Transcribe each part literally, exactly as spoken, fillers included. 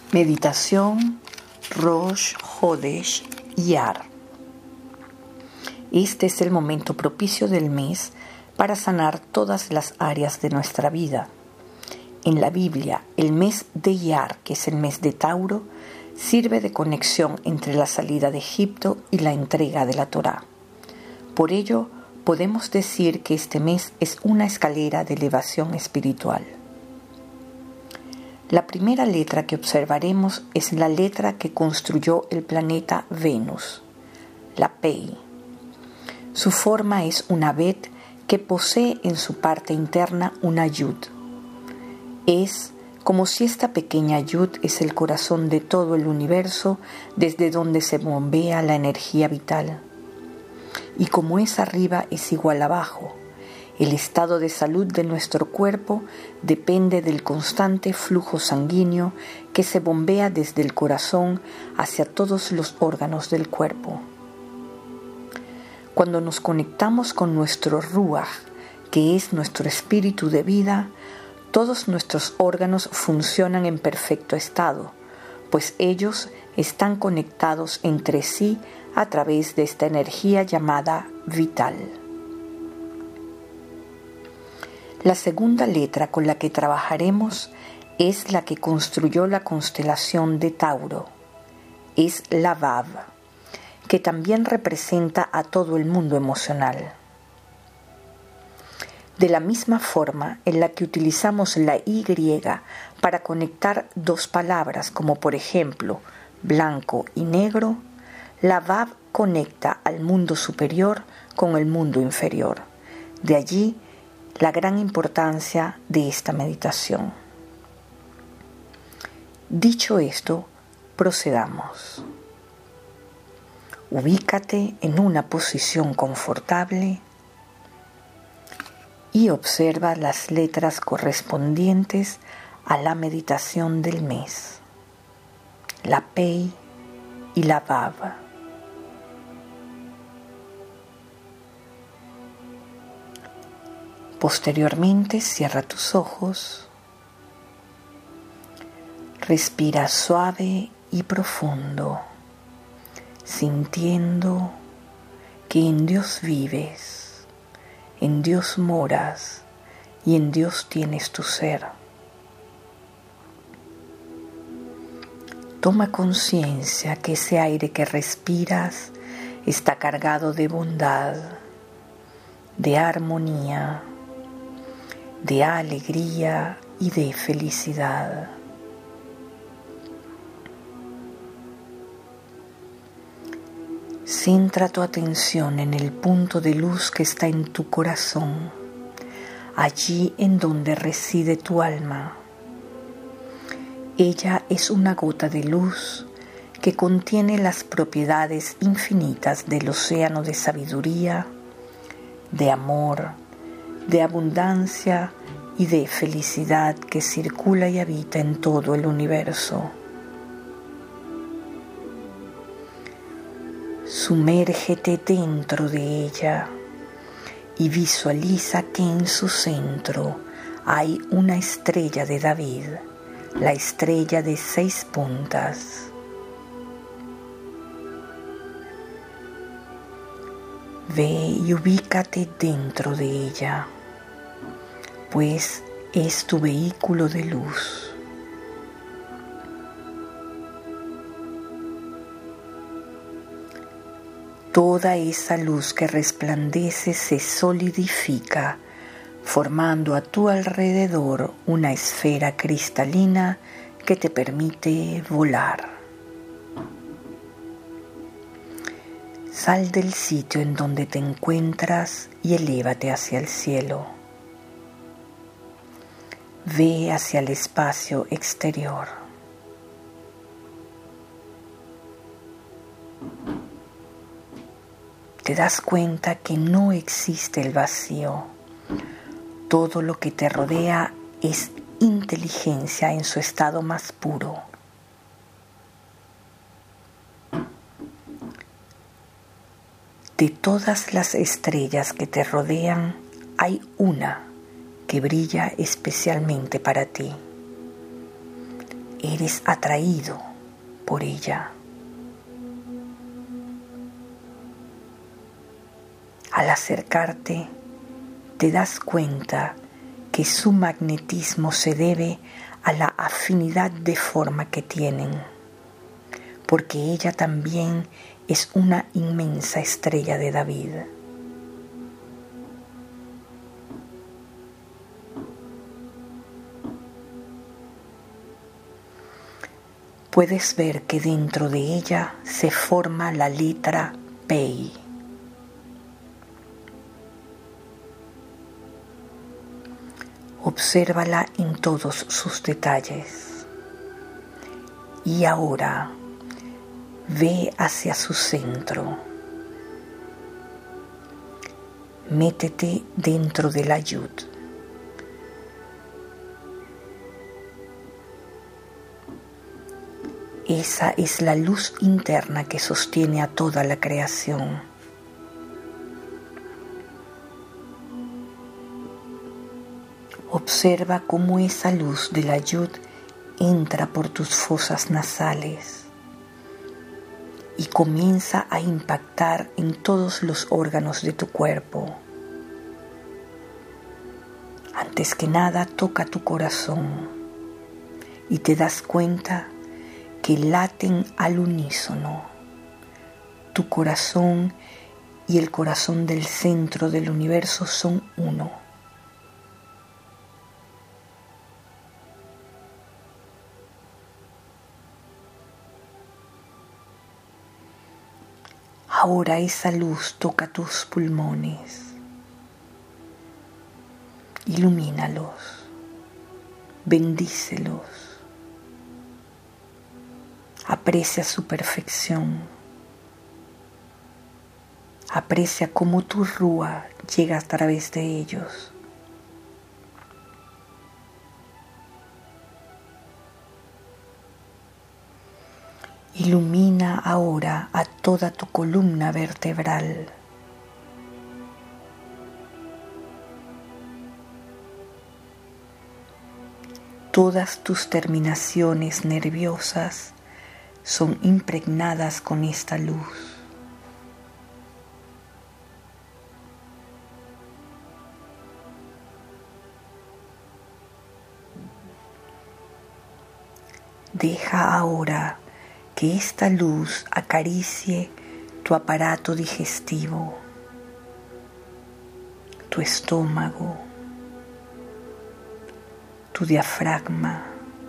Meditación Rosh Hodesh Iyar. Este es el momento propicio del mes para sanar todas las áreas de nuestra vida. En la Biblia, el mes de Iyar, que es el mes de Tauro, sirve de conexión entre la salida de Egipto y la entrega de la Torá. Por ello, podemos decir que este mes es una escalera de elevación espiritual. La primera letra que observaremos es la letra que construyó el planeta Venus, la Pei. Su forma es una Bet que posee en su parte interna una Yud. Es como si esta pequeña Yud es el corazón de todo el universo desde donde se bombea la energía vital. Y como es arriba es igual abajo. El estado de salud de nuestro cuerpo depende del constante flujo sanguíneo que se bombea desde el corazón hacia todos los órganos del cuerpo. Cuando nos conectamos con nuestro Ruach, que es nuestro espíritu de vida, todos nuestros órganos funcionan en perfecto estado, pues ellos están conectados entre sí a través de esta energía llamada vital. La segunda letra con la que trabajaremos es la que construyó la constelación de Tauro. Es la Vav, que también representa a todo el mundo emocional. De la misma forma en la que utilizamos la Y para conectar dos palabras, como por ejemplo blanco y negro, la Vav conecta al mundo superior con el mundo inferior. De allí la gran importancia de esta meditación. Dicho esto, procedamos. Ubícate en una posición confortable y observa las letras correspondientes a la meditación del mes, la Pei y la Vav. Posteriormente, cierra tus ojos, respira suave y profundo, sintiendo que en Dios vives, en Dios moras y en Dios tienes tu ser. Toma conciencia que ese aire que respiras está cargado de bondad, de armonía, de alegría y de felicidad. Centra tu atención en el punto de luz que está en tu corazón, allí en donde reside tu alma. Ella es una gota de luz que contiene las propiedades infinitas del océano de sabiduría, de amor, de abundancia y de felicidad que circula y habita en todo el universo. Sumérgete dentro de ella y visualiza que en su centro hay una estrella de David, la estrella de seis puntas. Ve y ubícate dentro de ella, pues es tu vehículo de luz. Toda esa luz que resplandece se solidifica, formando a tu alrededor una esfera cristalina que te permite volar. Sal del sitio en donde te encuentras y elévate hacia el cielo. Ve hacia el espacio exterior. Te das cuenta que no existe el vacío. Todo lo que te rodea es inteligencia en su estado más puro. De todas las estrellas que te rodean, hay una que brilla especialmente para ti. eres atraído por ella. Al acercarte, te das cuenta que su magnetismo se debe a la afinidad de forma que tienen, porque ella también es una inmensa estrella de David. Puedes ver que dentro de ella se forma la letra Pei. Obsérvala en todos sus detalles. Y ahora ve hacia su centro. Métete dentro de la Yud. Esa es la luz interna que sostiene a toda la creación. Observa cómo esa luz de la Yud entra por tus fosas nasales y comienza a impactar en todos los órganos de tu cuerpo. Antes que nada, toca tu corazón y te das cuenta que laten al unísono. Tu corazón y el corazón del centro del universo son uno. Ahora esa luz toca tus pulmones. Ilumínalos, bendícelos. Aprecia su perfección. Aprecia cómo tu rúa llega a través de ellos. Ilumina ahora a toda tu columna vertebral. Todas tus terminaciones nerviosas son impregnadas con esta luz. Deja ahora que esta luz acaricie tu aparato digestivo, tu estómago, tu diafragma,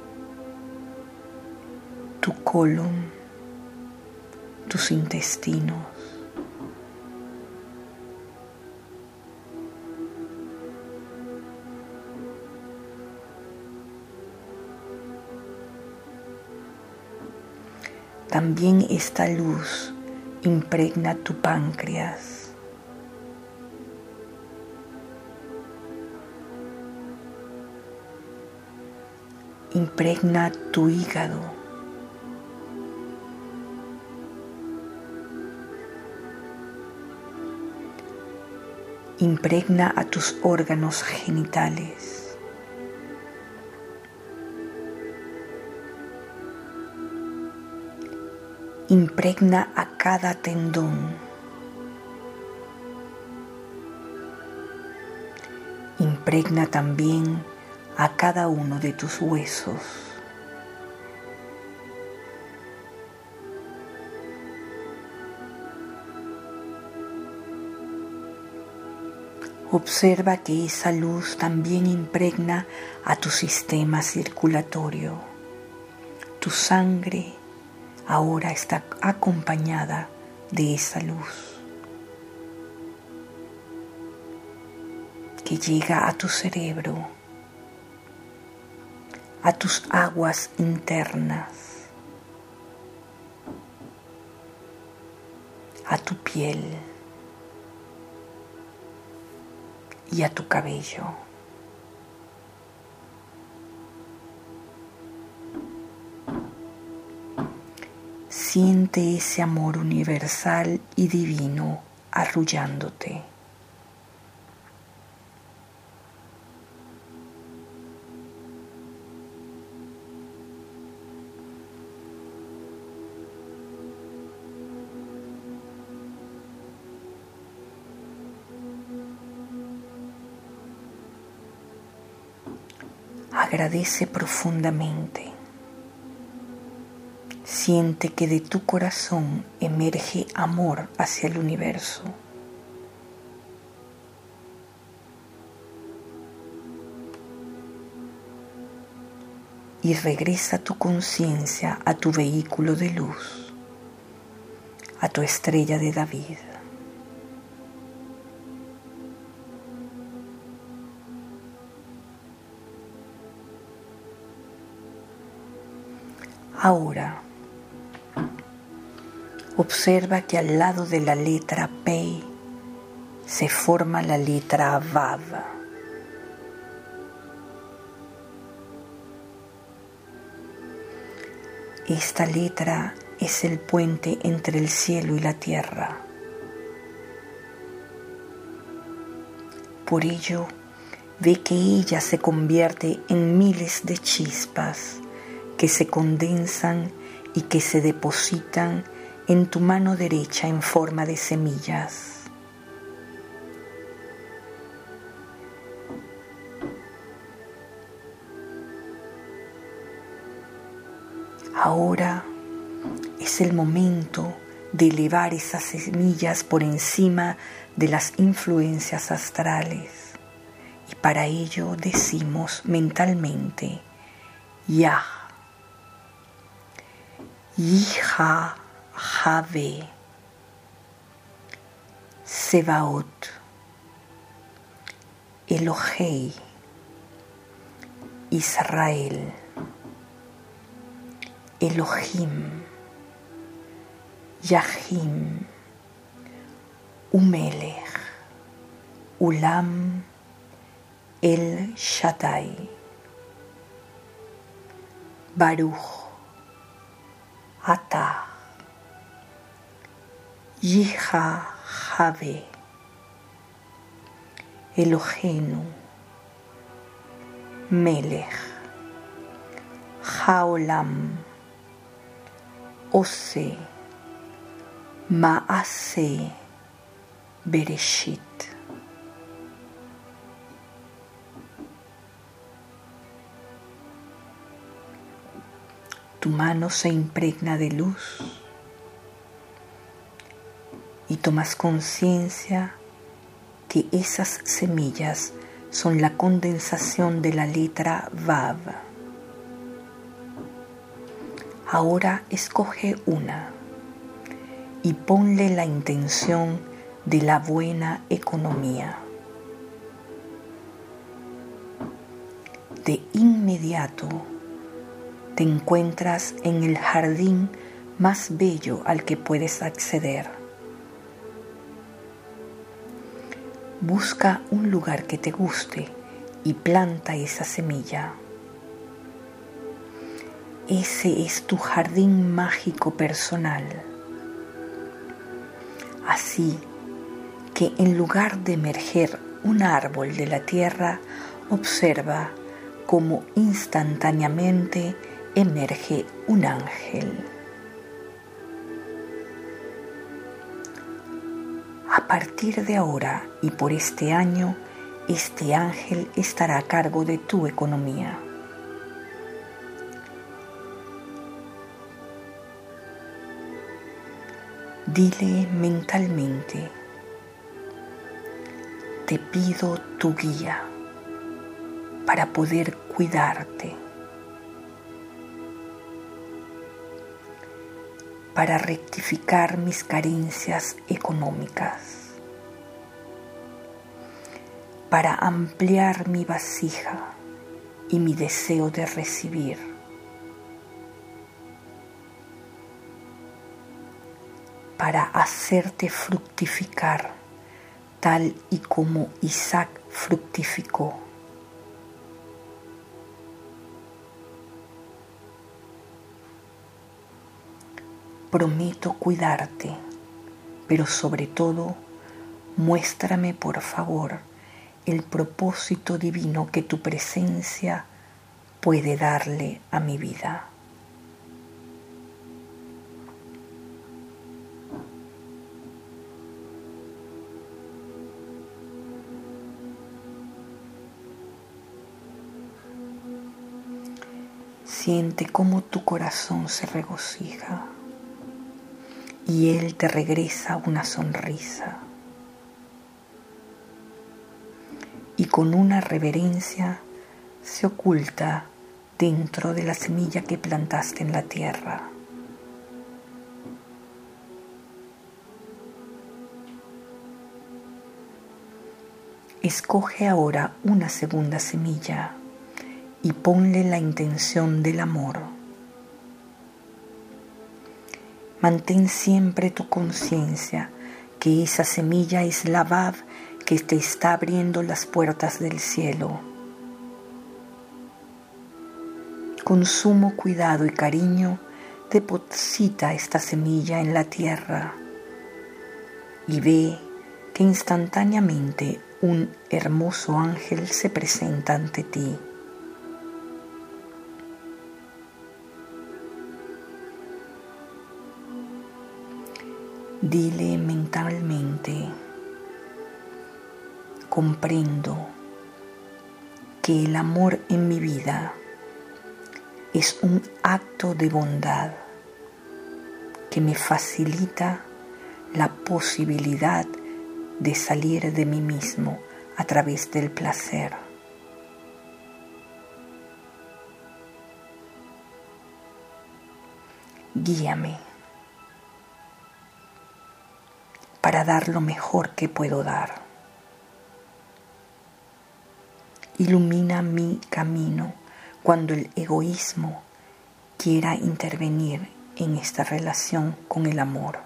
tu colon, tus intestinos. También esta luz impregna tu páncreas, impregna tu hígado, impregna a tus órganos genitales. Impregna a cada tendón. Impregna también a cada uno de tus huesos. Observa que esa luz también impregna a tu sistema circulatorio. Tu sangre ahora está acompañada de esa luz que llega a tu cerebro, a tus aguas internas, a tu piel y a tu cabello. Siente ese amor universal y divino arrullándote. Agradece profundamente. Siente que de tu corazón emerge amor hacia el universo. Y regresa tu conciencia a tu vehículo de luz, a tu estrella de David. Ahora, observa que al lado de la letra P se forma la letra Vav. Esta letra es el puente entre el cielo y la tierra. Por ello, ve que ella se convierte en miles de chispas que se condensan y que se depositan en tu mano derecha en forma de semillas. Ahora es el momento de elevar esas semillas por encima de las influencias astrales. Y para ello decimos mentalmente Yah, Yija, Jave, Sebaot, Elohei, Israel, Elohim, Yahim, Umelech, Ulam, El Shaddai, Baruch, Atah, Yija, Jave, Elohenu, Melech, Haolam, Ose, Maase, Bereshit. Tu mano se impregna de luz y tomas conciencia que esas semillas son la condensación de la letra Vav. Ahora escoge una y ponle la intención de la buena economía. De inmediato te encuentras en el jardín más bello al que puedes acceder. Busca un lugar que te guste y planta esa semilla. Ese es tu jardín mágico personal. Así que en lugar de emerger un árbol de la tierra, observa cómo instantáneamente emerge un ángel. A partir de ahora y por este año, este ángel estará a cargo de tu economía. Dile mentalmente: te pido tu guía para poder cuidarte, para rectificar mis carencias económicas, para ampliar mi vasija y mi deseo de recibir, para hacerte fructificar tal y como Isaac fructificó. Prometo cuidarte, pero sobre todo, muéstrame por favor el propósito divino que tu presencia puede darle a mi vida. Siente cómo tu corazón se regocija y Él te regresa una sonrisa. Y con una reverencia se oculta dentro de la semilla que plantaste en la tierra. Escoge ahora una segunda semilla y ponle la intención del amor. Mantén siempre tu conciencia que esa semilla es la Vav que te está abriendo las puertas del cielo. Con sumo cuidado y cariño, deposita esta semilla en la tierra y ve que instantáneamente un hermoso ángel se presenta ante ti. Dile mentalmente: comprendo que el amor en mi vida es un acto de bondad que me facilita la posibilidad de salir de mí mismo a través del placer. Guíame para dar lo mejor que puedo dar. Ilumina mi camino cuando el egoísmo quiera intervenir en esta relación con el amor.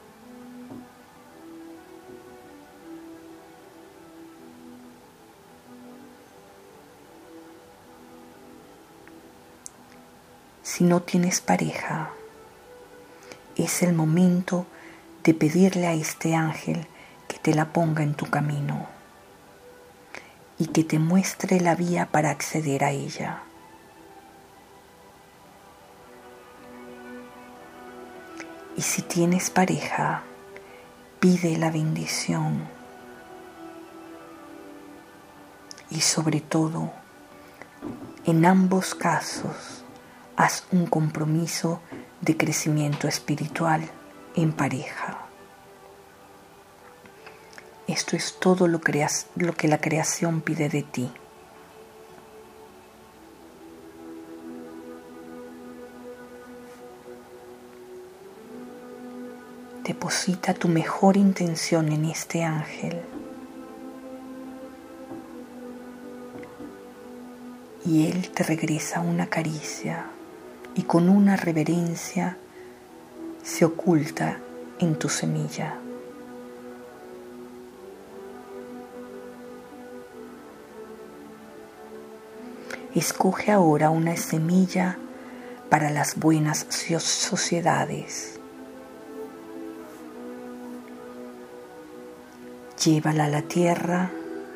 Si no tienes pareja, es el momento de pedirle a este ángel que te la ponga en tu camino y que te muestre la vía para acceder a ella. Y si tienes pareja, pide la bendición y sobre todo, en ambos casos, haz un compromiso de crecimiento espiritual en pareja. Esto es todo lo, creas, lo que la creación pide de ti. Deposita tu mejor intención en este ángel y él te regresa una caricia y con una reverencia se oculta en tu semilla. Escoge ahora una semilla para las buenas sociedades. Llévala a la tierra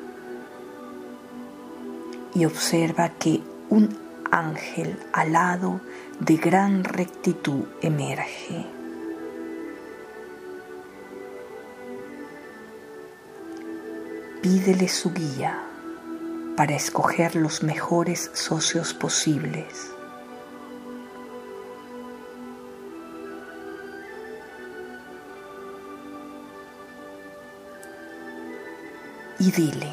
y observa que un ángel alado de gran rectitud emerge. Pídele su guía para escoger los mejores socios posibles. Y dile: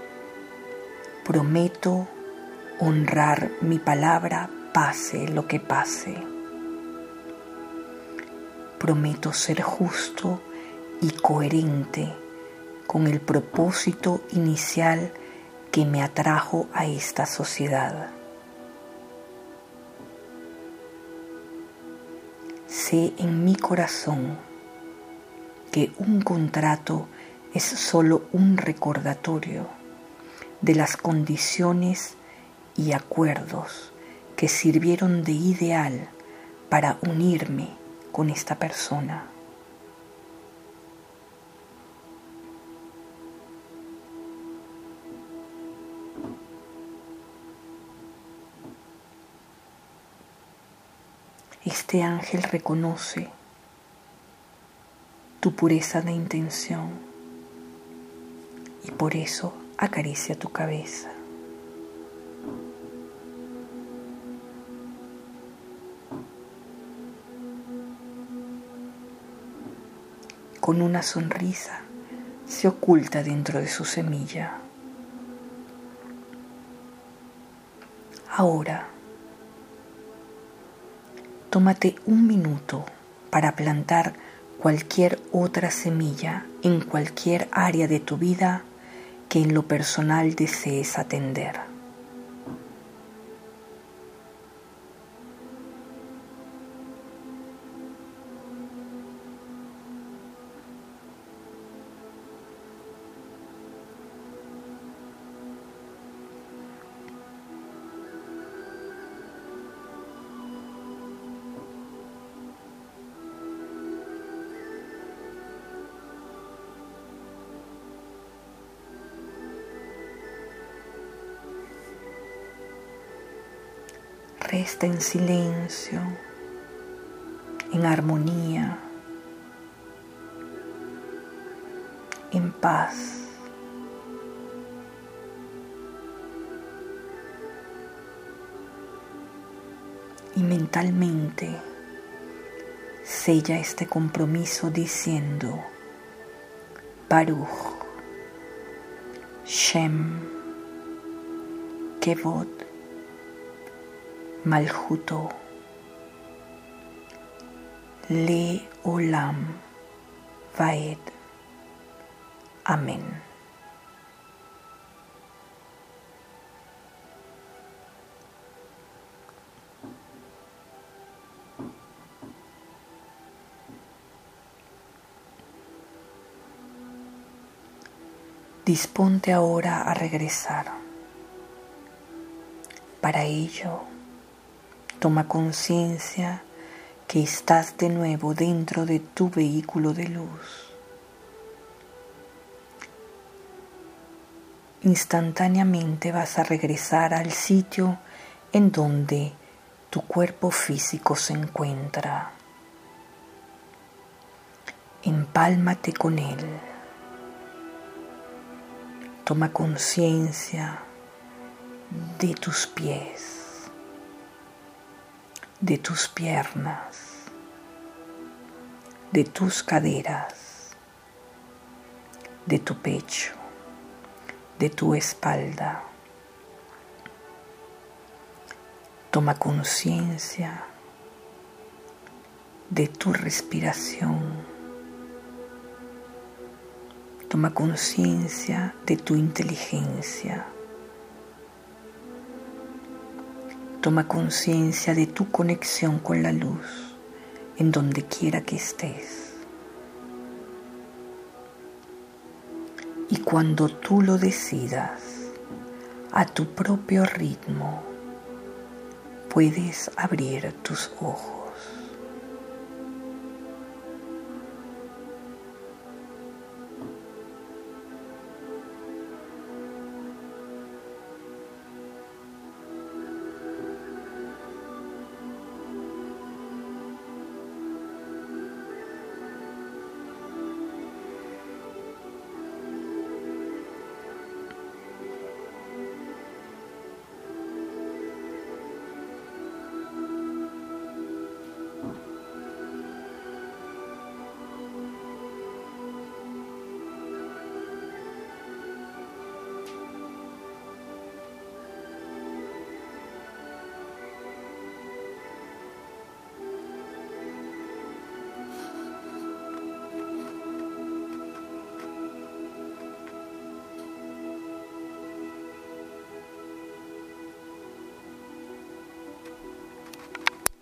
prometo honrar mi palabra pase lo que pase. Prometo ser justo y coherente con el propósito inicial que me atrajo a esta sociedad. Sé en mi corazón que un contrato es solo un recordatorio de las condiciones y acuerdos que sirvieron de ideal para unirme con esta persona. Este ángel reconoce tu pureza de intención y por eso acaricia tu cabeza. con una sonrisa, se oculta dentro de su semilla. Ahora, tómate un minuto para plantar cualquier otra semilla en cualquier área de tu vida que en lo personal desees atender. Resta en silencio, en armonía, en paz. Y mentalmente sella este compromiso diciendo: Baruch Shem Kevod Malchuto Le Olam Vaed. Amén. Disponte ahora a regresar. Para ello, toma conciencia que estás de nuevo dentro de tu vehículo de luz. Instantáneamente vas a regresar al sitio en donde tu cuerpo físico se encuentra. Empálmate con él. Toma conciencia de tus pies, de tus piernas, de tus caderas, de tu pecho, de tu espalda. Toma conciencia de tu respiración. Toma conciencia de tu inteligencia. Toma conciencia de tu conexión con la luz en donde quiera que estés. Y cuando tú lo decidas, a tu propio ritmo, puedes abrir tus ojos.